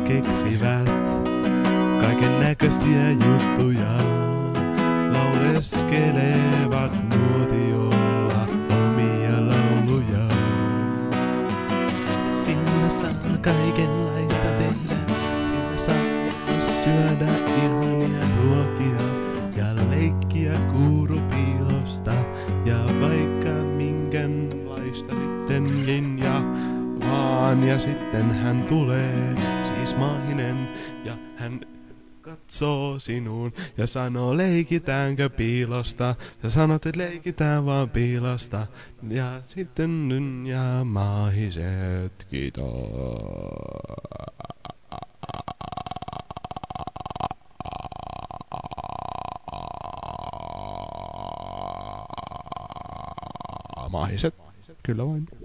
keksivät kaiken näköisiä juttuja. Lauleskelevat nuotiolla omia lauluja. Siinä saa kaikenlaista tehdä. Siinä saa syödä ihania ruokia ja leikkiä kuurupiilosta ja vaikka minkälaista sittenkin ja vaan. Ja sitten hän tulee, siis Maahinen, ja hän katsoo sinuun ja sanoo, leikitäänkö piilosta? Sä sanot, että leikitään vaan piilosta. Ja sitten ja Maahiset, kiitos. Maahiset, kyllä vain.